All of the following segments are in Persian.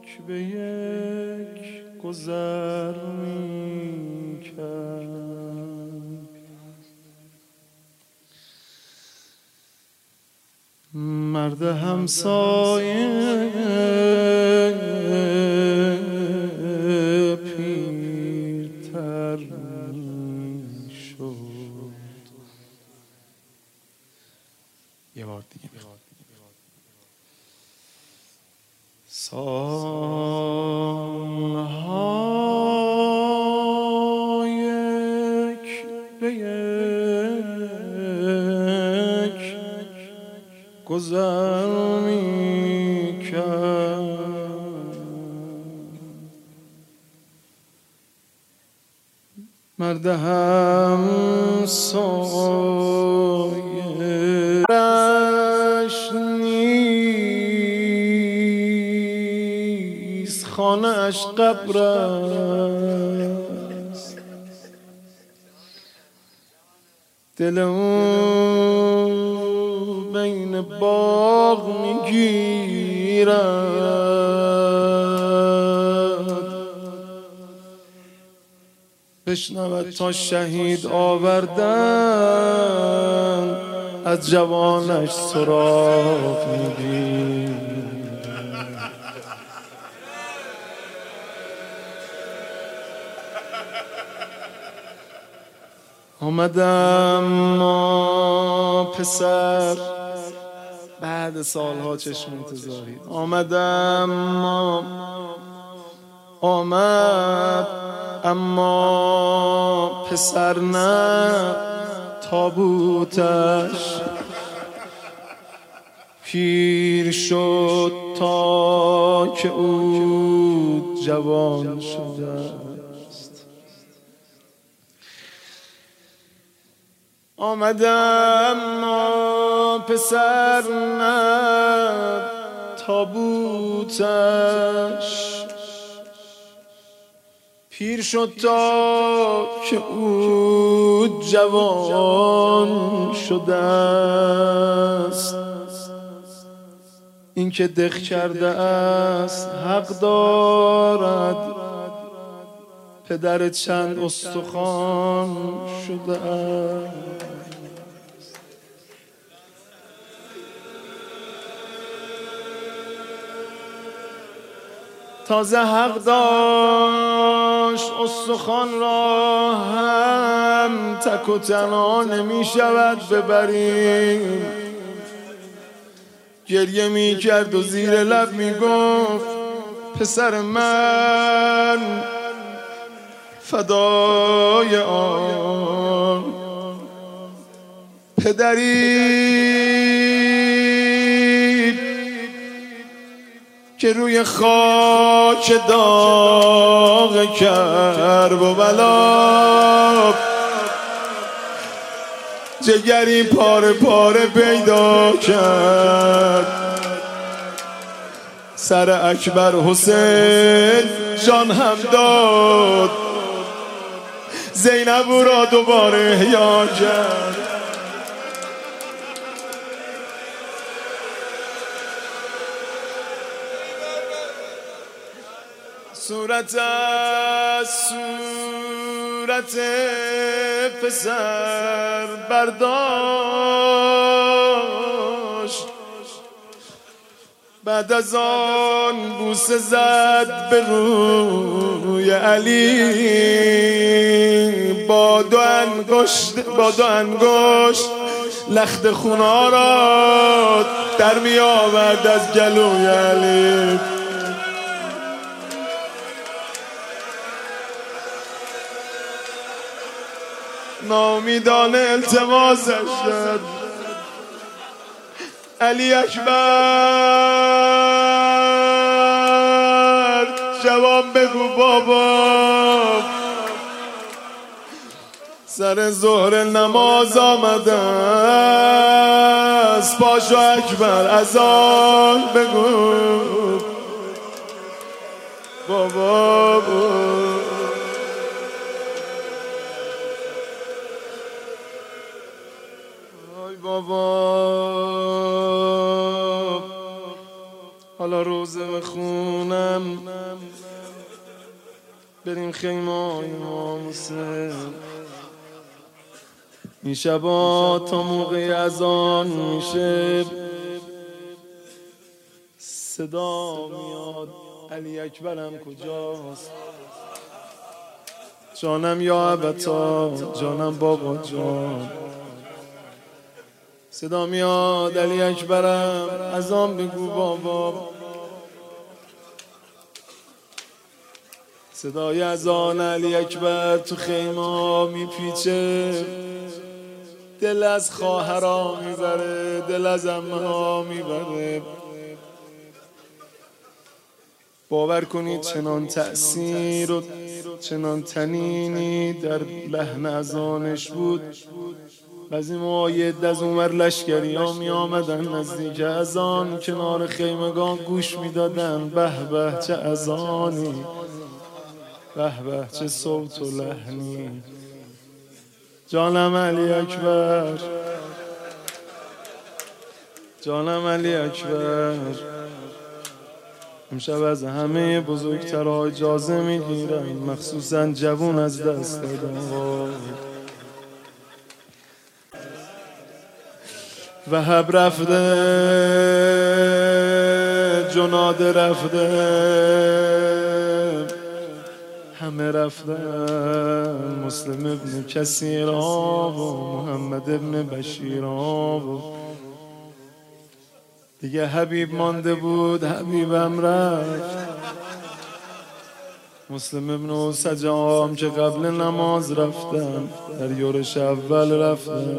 به یک گذر می‌کرد. مرد همسایه پیرتر شد. یه بار دیگه سالها یک به یک گذر می‌کرد. مرد همسایه رش نیست، خانه اش قبر است. دل او بین باغ میگیرد، بشنود تا شهید آوردن از جوانش سراغ میگیرد. آمدم ما پسر بعد سالها چشم انتظاری، آمدم ما آمد اما پسر نه، تابوتش پیر شد تا که او جوان شده است. آمدم ما پسر نه، تابوتش پیر شد تا که او جوان شده است. این که دق کرده است حق دارد، پدر چند استخوان شده است. تازه حق داشت استخوان را هم تک و تنها نمی شود ببریم. گریه می کرد و زیر لب می گفت پسر من فدای آن پدری که روی خاک داغ کرب و بلا جگری پاره پاره پیدا کرد. سر اکبر حسین جان هم داد، زینب او را دوباره احیا کرد. صورت پسر برداشت، بعد از آن بوسه زد به روی علی. با دو انگشت لخت خونا را در می آورد از گلوی علی. ناامیدانه التماسش شد علی اکبر جواب بگو بابا. سر ظهر نماز آمده است، پاشو اکبر اذان بگو بابا. بابا حالا روزه بخونم جونم بریم خیمه امام حسین. این شبا تا موقع اذان میشه صدا میاد علی اکبرم کجاست؟ جانم یا ابتا، جانم بابا جان. صدا میاد علی اکبرم اذان بگو بابا. صدای اذان علی اکبر تو خیمه میپیچه، دل از خواهرها میبره، دل از عمه‌ها میبره. باور کنید چنان تأثیر و چنان تنینی در لحن اذانش بود. بعضی موقع از اونور لشکری ها می آمدن نزدیک اذان، کنار خیمگان گوش می دادن. به به چه اذانی، به به چه صوت و لحنی. جانم علی اکبر، جانم علی اکبر. امشب از همه بزرگترها اجازه میگیرم، مخصوصا جوون از دست دادن. وهب رفته، جناد رفته، همه رفتن. مسلم ابن کثیرا و محمد ابن بشیرا و دیگه حبیب مانده بود، حبیبم رفت. مسلم ابن سجام که قبل نماز رفتن، در یورش اول رفتن.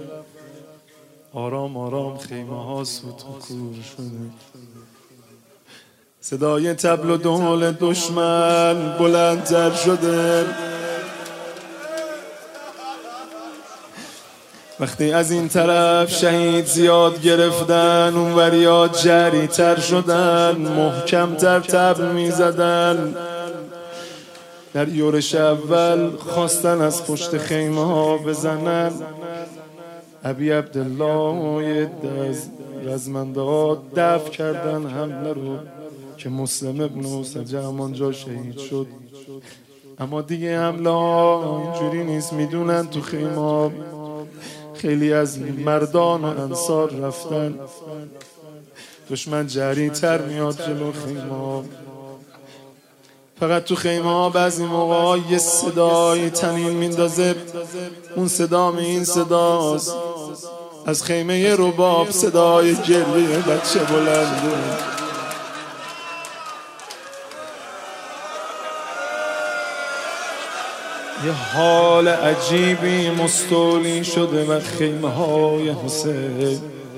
آرام آرام خیمه ها سوت و کور شده. صدای طبل و دهل دشمن بلندتر شده. وقتی از این طرف شهید زیاد گرفتن، اون وریا جری تر شدن، محکم تر طبل می زدن. در یورش اول خواستن از پشت خیمه ها بزنن. ابی عبدالله یه از رزمنده‌ها دفع کردن حمله رو که مسلم ابن سجم آنجا شهید شد. اما دیگه حمله ها اینجوری نیست، میدونن تو خیمه خیلی از مردان و انصار رفتن. دشمن جری تر میاد جلو خیمه. فقط تو خیمه ها بعضی موقع یه صدای تنین میندازه. اون صدا این صداست. از خیمه رباب صدای گریه بچه بلنده. یه حال عجیبی مستولی شده و خیمه های حسین.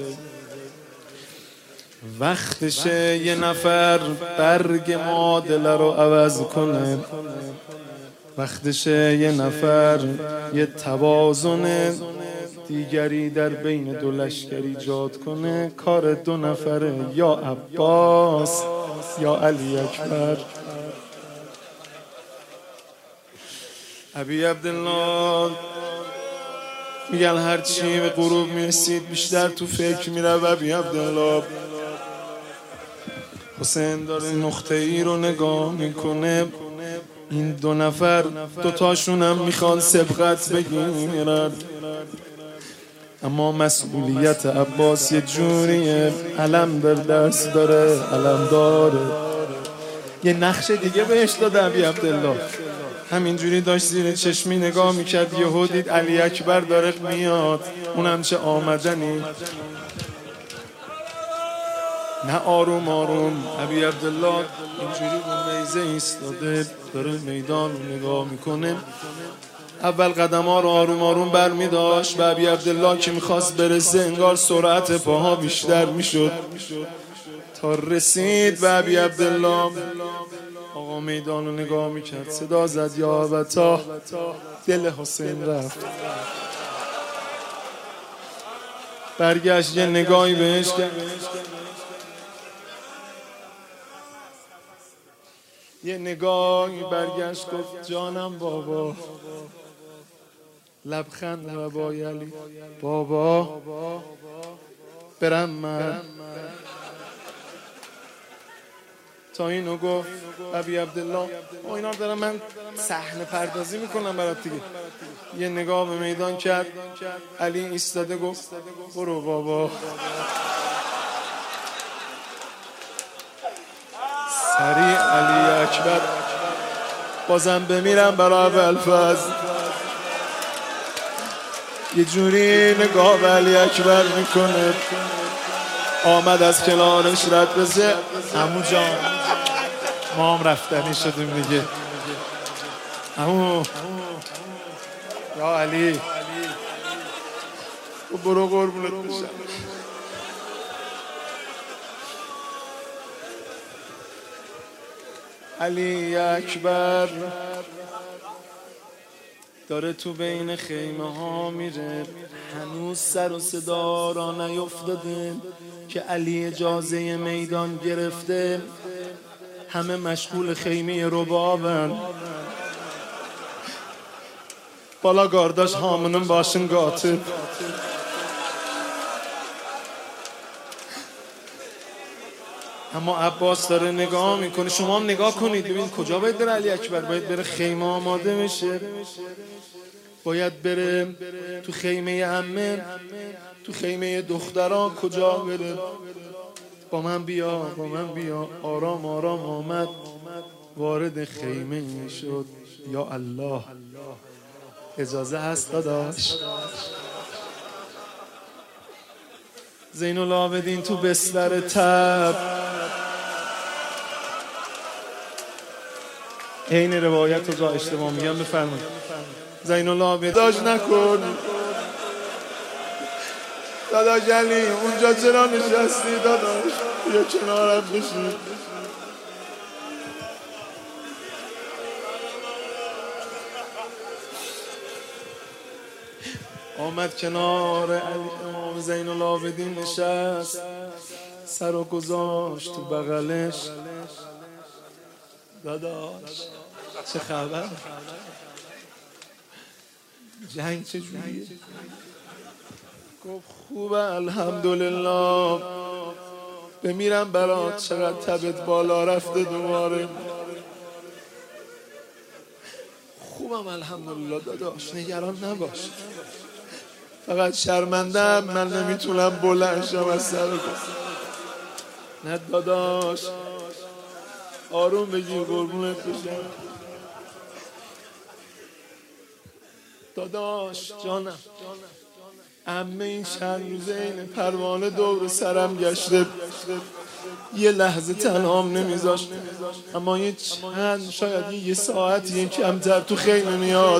وقتشه یه نفر برگ معادله رو عوض کنه. وقتشه یه نفر یه توازن دیگری در بین دو لشکر ایجاد کنه. کار دو نفره، یا عباس یا علی اکبر. ابی عبدالله میگن هرچی به غروب میرسید بیشتر تو فکر میره. ابی عبدالله حسین داره نقطه ای رو نگاه میکنه. این دو نفر دوتاشون هم میخوان سبقت بگیرن، اما مسئولیت عباس یه جوریه. علم در دست داره، علم داره. یه نقش دیگه بهش داد ابی عبدالله. همینجوری داشت زیر چشمی نگاه میکرد، یهو دید علی اکبر داره میاد. اونم چه آمدنی. نه آروم آروم ابی عبدالله اینجوری رو میزه ایستاده داره میدان رو نگاه میکنه. اول قدم ها رو آروم آروم بر می داشت. به ابی عبدالله که میخواست برسه انگار سرعت پاها بیشتر میشد تا رسید به ابی عبدالله. آقا میدان رو نگاه میکرد، صدا زد یا ابتا. دل حسین رفت. برگشت یه نگاهی بهش کرد. یه نگاهی برگشت گفت جانم بابا. لبخند و با علی بابا برم من. تا اینو گفت ابی عبدالله. اینا رو دارم من صحنه پردازی میکنم برات دیگه. یه نگاه به میدان کرد، علی ایستاده گفت برو بابا. سریع علی اکبر بازم بمیرم برای ابوالفضل. یه جوری نگاه به علی اکبر میکنه، آمد از کنارش رد بزه. عمو جان ما هم رفتنی شدیم دیگه. عمو یا علی برو قربونت بشم. علی اکبر داره تو بین خیمه ها میره، هنوز سر و صدا را نیفتاده که علی اجازه میدان گرفته. همه مشغول خیمه ربابن. بالا گارداش هامونم باشن قاطب. اما عباس داره نگاه میکنه. شما هم نگاه کنید ببین کجا باید بره علی اکبر. باید بره خیمه آماده میشه، باید بره تو خیمه عمه، تو خیمه دختران. کجا بره؟ با من بیا با من بیا. آرام آرام آمد، وارد خیمه شد. یا الله اجازه هست داداش؟ زین العابدین تو بستر تب، عین روایت رو جا اشتباه میگم بفرمایید. زین العابدین داش نکن داداش علی اونجا چرا نشستی داداش؟ بیا کنارم بشین. آمد کنار علی امام زین العابدین نشست، سر رو گذاشت تو بغلش. داداش چه خبر؟ جنگ چجوریه؟ گفت خوبه الحمدلله. بمیرم برات. چقدر تبت بالا رفته دوباره. خوبم الحمدلله داداش، نگران نباش. فقط شرمندم من نمیتونم بلند شم از سر. نه داداش آروم بگیر قربونت بشم. داداش جانم، عمه این چند روزه این پروانه دور سرم گشته، یه لحظه تنهام نمیذاشت. اما یه چند شاید یه ساعت کمتر تو خیمه میاد.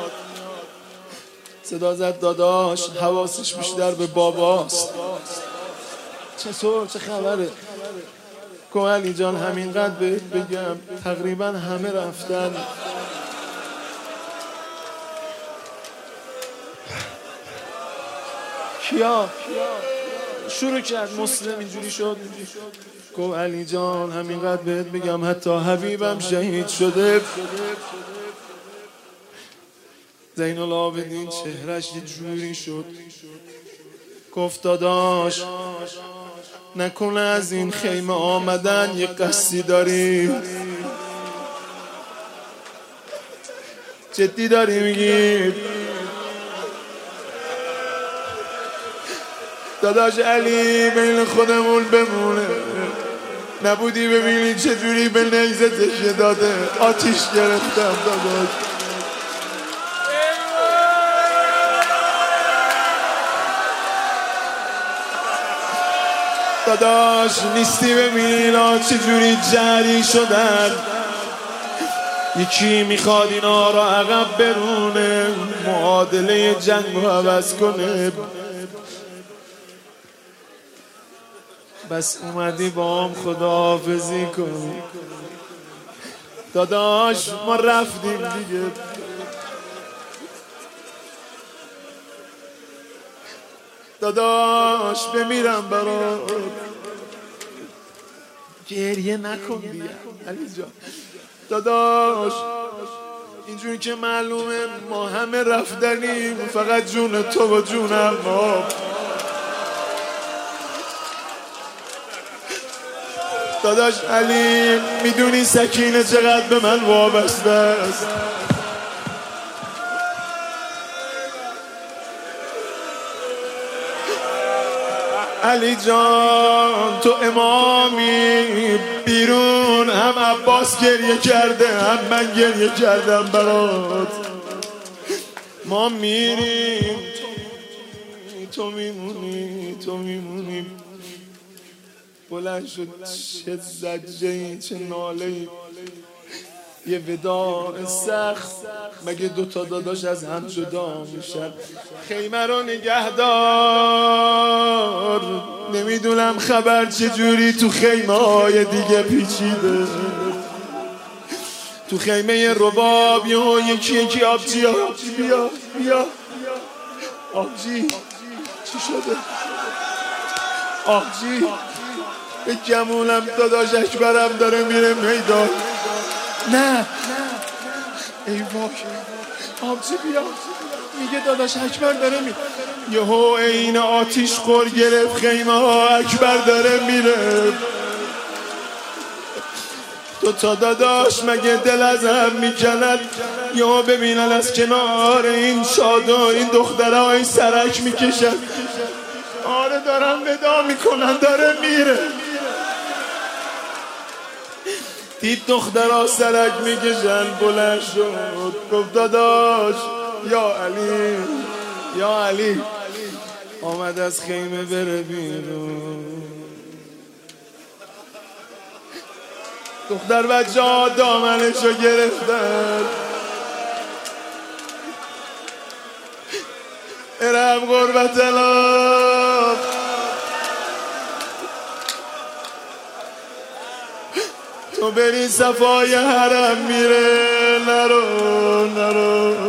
صدا زد داداش، حواسش بیشتر به باباست. چطور؟ چه خبره؟ گفت علی جان همینقدر بهت بگم تقریبا همه رفتن. کیا؟ شروع کرد مسلم اینجوری شد. گفت علی جان همینقدر بهت بگم حتی حبیبم شهید شده. زین العابدین چهرش یه جوری شد. گفت داداش نکنه از این خیمه آمدن یه قصدی داری؟ جدی داری میگی؟ داداش علی بین خودمون بمونه. نبودی ببینی چجوری به نیزتش داده آتیش گرفتم داداش. داداش نیستی ببین چجوری جری شدن. یکی میخواد اینا را عقب برونه، معادله جنگ رو عوض کنه. بس اومدی با هم خداحافظی کنی. داداش ما رفتیم دیگه. داداش بمیرم برات. گریه نکن دیگه علی جان. داداش اینجوری که معلومه ما همه رفتنیم، فقط جون تو و جونم ما. داداش علی میدونی سکینه چقدر به من وابسته است. علی جان تو امامی، بیرون هم عباس گریه کرده هم من گریه کردم برات. ما میریم تو میمونی تو میمونی. بلند شد چه زجه‌ای چه ناله‌ای، یه وداع سخت. مگه دوتا داداش از هم جدا میشن؟ خیمه رو نگهدار، نمیدونم خبر چجوری تو خیمه های دیگه پیچیده. تو خیمه رباب یکی آبجی بیا آبجی چی شده؟ آبجی به گمونم داداش اکبرم داره میره میدان. نه ای وای آبجی بیا، میگه داداش اکبر داره میره. یهو عین آتیش خور گرفت خیمه ها، اکبر داره میره. تو تا داداش مگه دل از هم میکند؟ یهو ببینن از کنار این شادو این دخترهای سرک میکشن. آره دارن ودا میکنن، داره میره. دید دخترها سرک میکشن، بلند شد گفت داداش یا علی یا علی. آمد از خیمه بره بیرون. دختر بچه ها دامنشو گرفتن. ارم غربت الاخ. تو بری صفای حرم میره، نرو.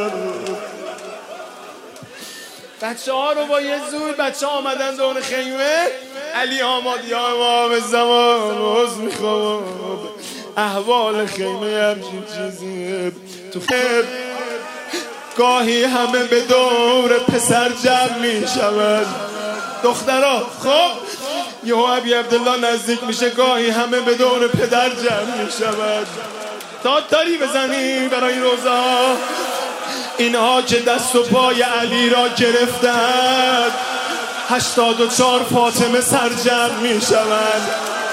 بچه ها رو با یه زور بچه ها آمدن دور خیمه. علی آمد یا امام زمان عوض میخوام. احوال خیمه همچین چیزیه. تو خیمه گاهی همه به دور پسر جمع میشود. دخترها خب یهو ابی عبدالله نزدیک میشه، گاهی همه به دور پدر جمع میشود. داد داری بزنی برای روزا. اینها که دست و پای علی را گرفتند 84 فاطمه سرجم میشوند.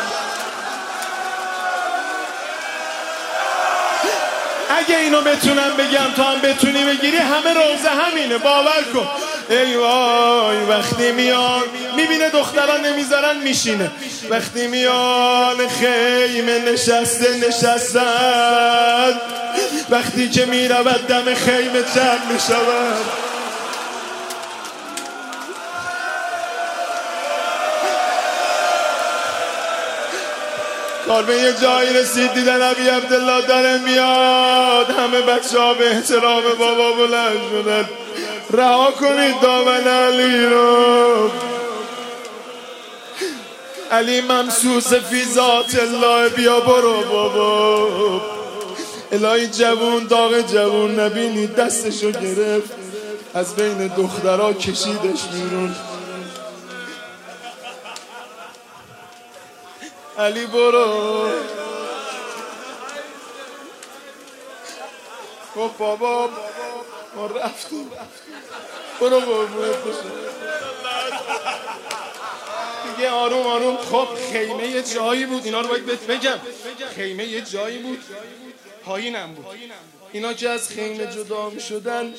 اگه اینو بتونم بگم تو هم بتونی بگیری، همه روزه همینه، باور کن. ای وای وقتی میان میبینه دختران نمیذارن میشینه. وقتی میان خیمه نشستن، وقتی که میرود دم خیمه جمع میشود. کار به یه جایی رسید دیدن ابی عبدالله داره میاد. همه بچه ها به احترام بابا بلند شدن. رها کنید دامن علی رو. علی ممسوس فی ذات الله. بیا برو بابا. الهی جوون داغ جوون نبینی، دستشو گرفت از بین دخترها کشیدش بیرون. علی برو. گفت بابا ما رفتیم. برو دیگه آروم. خب خیمه یه جایی بود، اینا رو باید بگم. خیمه یه جایی بود، پایینم بود. اینا که از خیمه جدا می شدن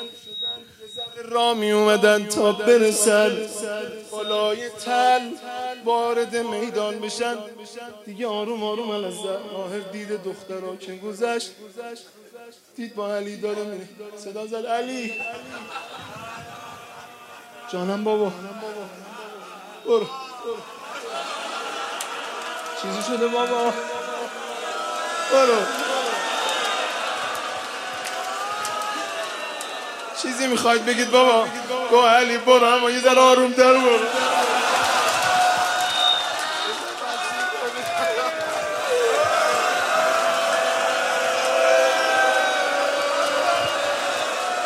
را می اومدن تا برسن بالای تل وارد میدان بشن. دیگه آروم الظاهر دید دخترها که گذشت، دید با علی داره میره. صدا زد علی جانم بابا برو. چیزی شده بابا؟ برو. چیزی میخواید بگید بابا؟ گو علی برو، اما یه ذره آروم‌تر برو.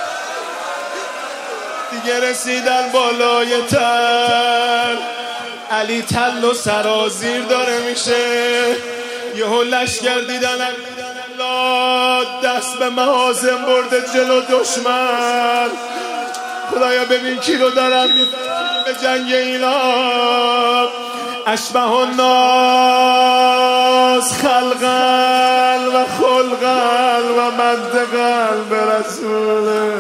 دیگه رسیدن بالای تل. علی تل و سرازیر داره میشه. یهو لشگر دیدن دست به محاسن برده جلو دشمن. خدایا ببین کی رو دارم به جنگ اینا. اشبه الناس خلقا و خلقا و منطقا به رسول.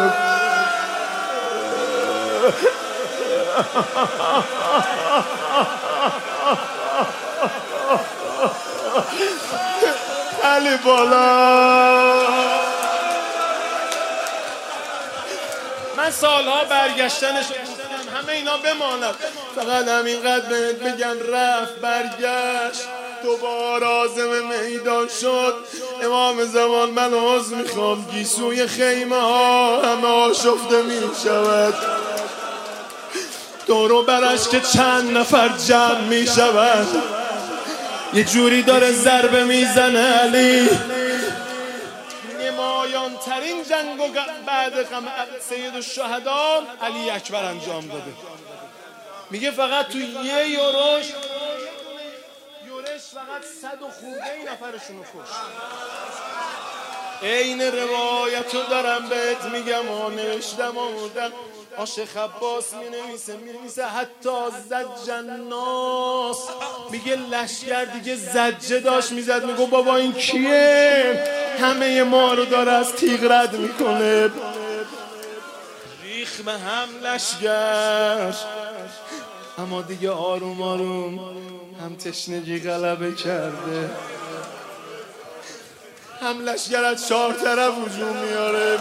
خیلی بالا. من سالها برگشتنش گفتم همه اینا بماند، فقط همینقدر بهت بگم رفت برگشت دوباره عازم میدان شد. امام زمان من عذر میخوام، گیسوی خیمه ها همه آشفته میشود، دورو برش که چند نفر جمع میشود. یه جوری داره ضربه میزنه علی. نمایان ترین جنگ و بعد سید الشهدا علی اکبر انجام داده. میگه فقط تو یه یورش فقط 100 و خورده ای نفرشونو کشت. این روایتو دارم بهت میگم و نوشتم آمودم. عاشق عباس مینویسه حتی زج الناس. میگه لشگر دیگه زجه داشت میزد، میگو بابا این کیه همه ما رو داره از تیغ رد میکنه. ریخ به هم لشگر، اما دیگه آروم آروم هم تشنگی غلبه کرده، هم لشگر از 4 طرف هجوم میاره.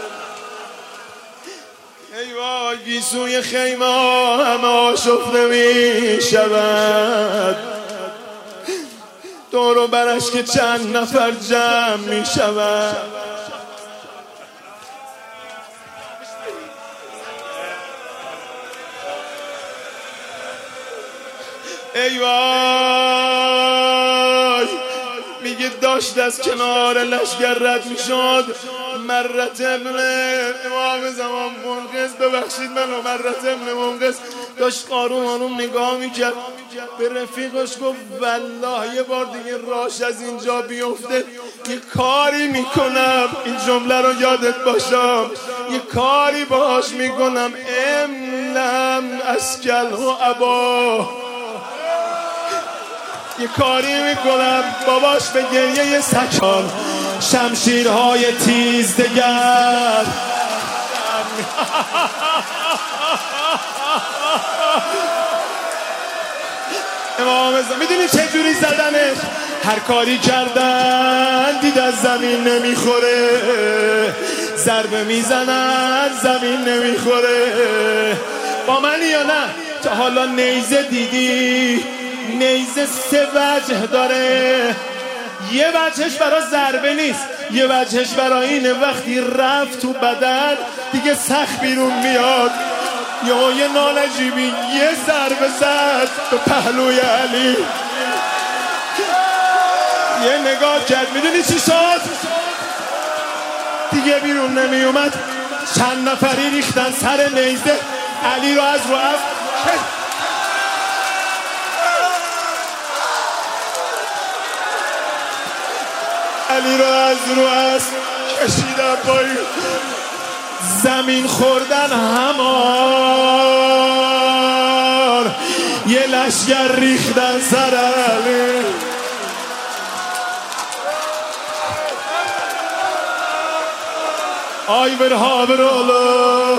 ای وای گیسوی خیمه ها همه آشفته میشود، دور و برش که چند نفر جمع میشود. ای وای میگه داشت از کنار لشگر رد میشد. مرت ابن امام زمان منقذ، ببخشید منو، مرت ابن منقذ داشت قارون نگاه میکرد، به رفیقش گفت والله یه بار دیگه راش از اینجا بیفته یه کاری میکنم، این جمله رو یادت باشم، یه کاری باش میکنم. املم اسکل و ابا، یه کاری میکنم باباش به گریه سکان. شمشیرهای تیز دگر امام زمان میدونی چه جوری زدنش؟ هر کاری کردن دید از زمین نمیخوره، ضربه میزنن زمین نمیخوره. با من یا نه؟ تا حالا نیزه دیدی؟ نیزه 3 وجه داره. یه وجهش برای ضربه نیست، یه وجهش برای اینه وقتی رفت تو بدن دیگه سخت بیرون میاد. یا یه نالجیبی یه ضربه زد به پهلوی علی، یه نگاه کرد، میدونی چی شد؟ دیگه بیرون نمی اومد. چند نفری ریختن سر نیزه علی رو از رو علی رو از کشیدن پایین، زمین خوردن همان، یه لشگر ریختن سر علی. آی برها برولو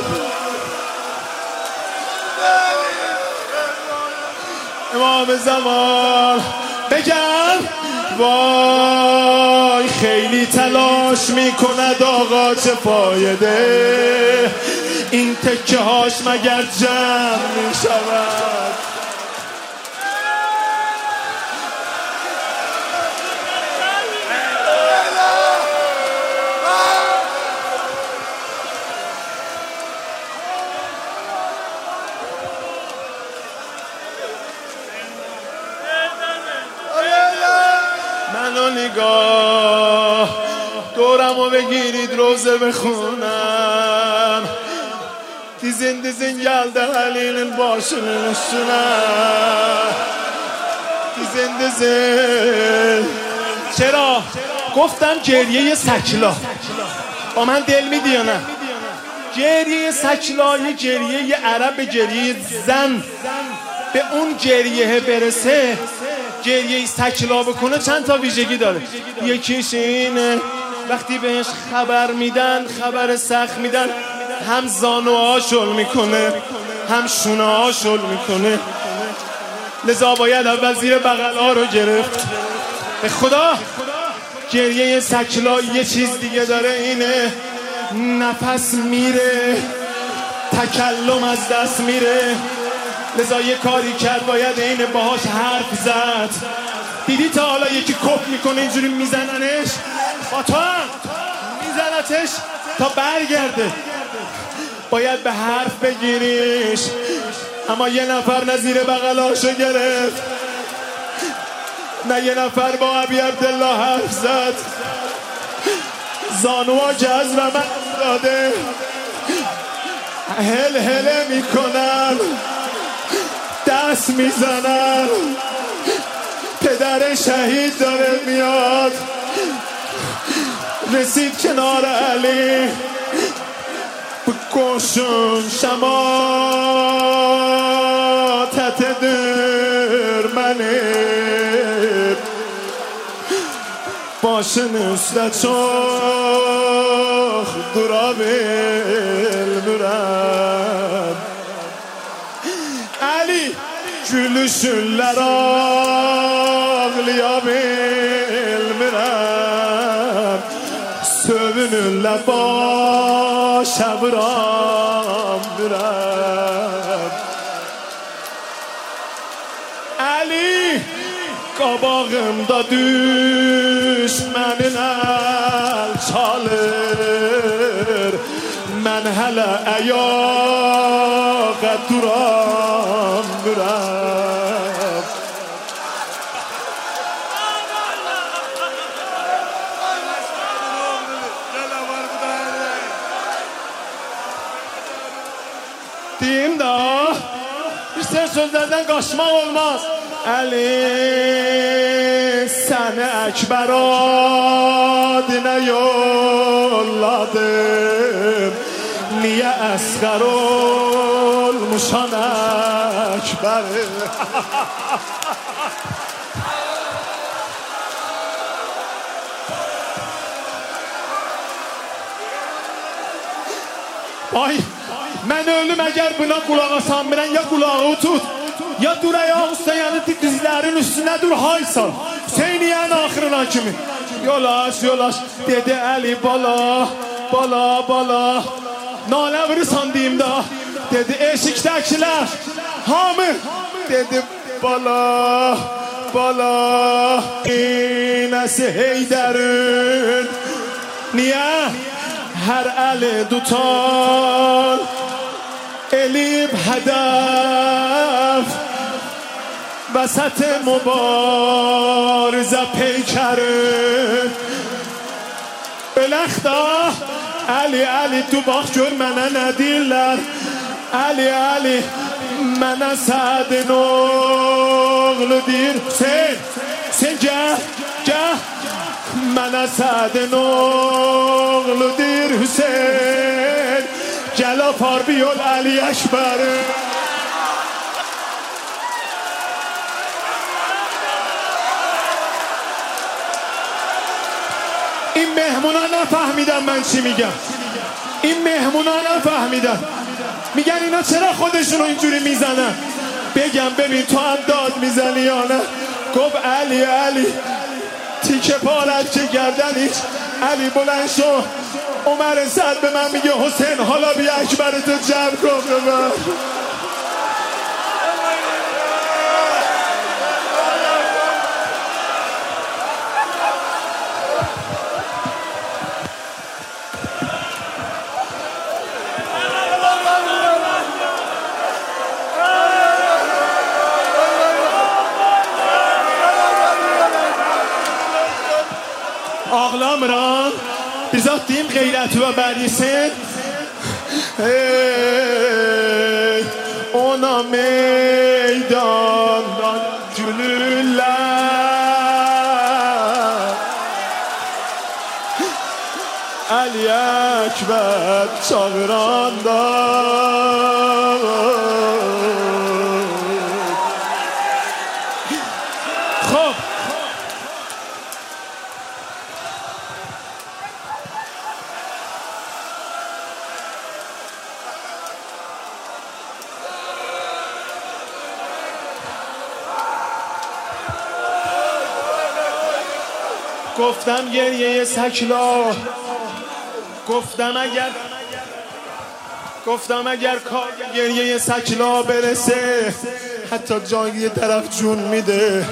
امام زمان بگم وای خیلی تلاش میکند آقا چه فایده، این تکه هاش مگر جمع میشود؟ منو نگاه دورمو بگیرید روزه بخونم، dizin geldi Ali'nin başının üstüne. Dizin چرا گفتم گریه سکلا با من دل میدی نه؟ گریه سکلا یه گریه یه عرب، گریه زن به اون گریه برسه، گریه سکلا بکنه چند تا ویژگی داره. یکیش اینه وقتی بهش خبر میدن، خبر سخت میدن، هم زانوها شل میکنه هم شونه‌ها شل میکنه. لذا باید اول زیر بغل‌ها رو گرفت. به خدا گریه سکلا یه چیز دیگه داره، اینه نفس میره، تکلم از دست میره. لذا یه کاری کرد، باید اینه باهاش حرف زد. دیدی تا حالا یکی کپ میکنه اینجوری میزننش؟ با تو هم میزنتش تا برگرده. باید به حرف بگیریش. اما یه نفر نه زیر بغلاشو گرفت، نه یه نفر با ابی عبدالله حرف زد. زانوها جذب من داده، هل هله میکنن، دست میزنن. پدر شهید داره میاد، رسید کنار علی. بکشم شماتت در منه başın üstə çox dura bilmirəm. Əli gülüşünlər ağlaya bilmirəm. Sövünürlər başa vuramırəm. Əli qabağımda düşmənin əl çalır. Mən hələ əyağa duramıram. Deyim də, bir sözlərdən qaçmaq olmaz. Əli səni Əkbər adına yolladım. Niyə əsğər olmuşan Əkbəri? Ay, mən ölüm əgər buna qulaq asan bilən, ya qulağı tut, ya dur ayaq üstə, yəni dizlərin üstünə dur, hay sal. Hüseyniyənin axırına kimi. Yolaş, yolaş, dedi Əli bala, bala, bala. Nalə vurursan deyim də, dedi eşikdəkilər, hamı, dedi bala, bala. İynəsi Heydərin, niyə hər əli tutan, elib hədəf, وسط مبارزه پیکره بلختا علی علی تو باخ جور منه ندیلر علی علی منه سعد نغلو دیر سین جه منه سعد نغلو دیر حسین جلا پار بیول علی اکبره. این مهمونا نفهمیدن من چی میگم. این مهمونا نفهمیدن، میگن اینا چرا خودشونو اینجوری میزنن. بگم ببین تو هم داد میزنی یا نه. گفت علی علی تیکه پارت که گردنیش. علی بلند شو. عمر سعد به من میگه حسین حالا بیا اکبرتو جمع کن به من. Ağlamıram, bizzat deyim qeyrəti və bərisin. یا میدان جلوله علی اکبر چاقران داد. خب گفتم گریه سکلا، گفتم اگر گریه سکلا برسه حتی جای یه طرف جون میده.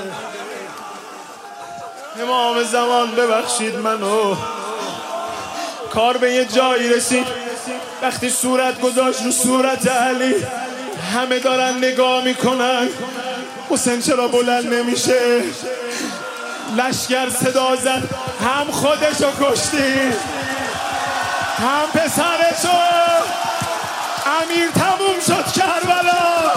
امام زمان ببخشید منو، کار به یه جایی رسید وقتی صورت گذاشت رو صورت علی همه دارن نگاه میکنن حسین چرا بلند نمیشه. لشگر صدا زد هم خودشو کشتی هم پسرشو. امیر تموم شد کربلا،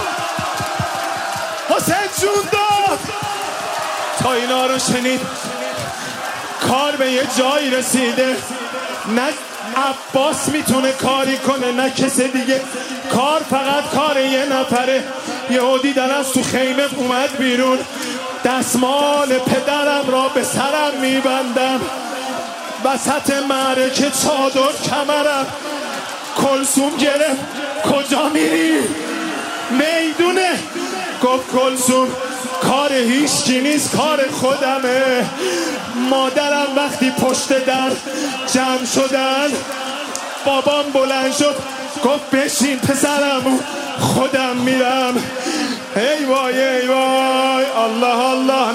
حسین جون داد. تا اینا رو شنید کار به یه جایی رسیده، نه عباس میتونه کاری کنه نه کسی دیگه، کار فقط کار یه نفره. یهودی در از تو خیمه اومد بیرون، دستمال پدرم را به سرم میبندم، وسط معرکه چادر کمرم. کلثوم گرفت کجا میری؟ میدونه. گفت کلثوم کار هیچکی نیست کار خودمه. مادرم وقتی پشت در جمع شدن بابام بلند شد گفت بشین پسرم خودم میرم. ای وای ای وای الله الله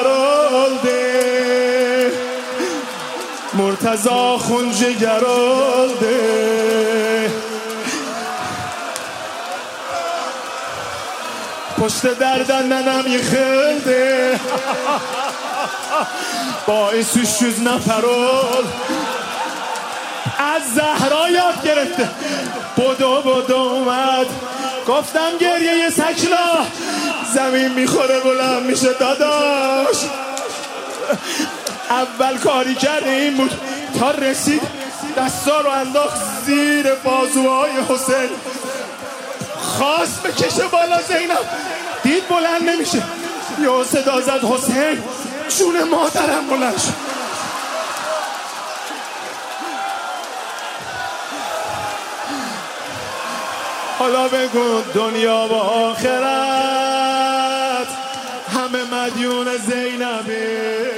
نلرالده مرتضا خونج گرالده. پشت دردن ننم یخلده باعث شوز نفرال از زهرا یاد گرفته. بدو اومد گفتم گریه سکلا زمین میخوره بلند میشه داداش. اول کاری کرده این بود تا رسید دستا رو انداخت زیر بازوهای حسین، خواست بکشه بالا زینب دید بلند نمیشه، یه صدا زد حسین جون مادرم بلند شد. حالا بگو دنیا و آخرت همه مدیون زینبه.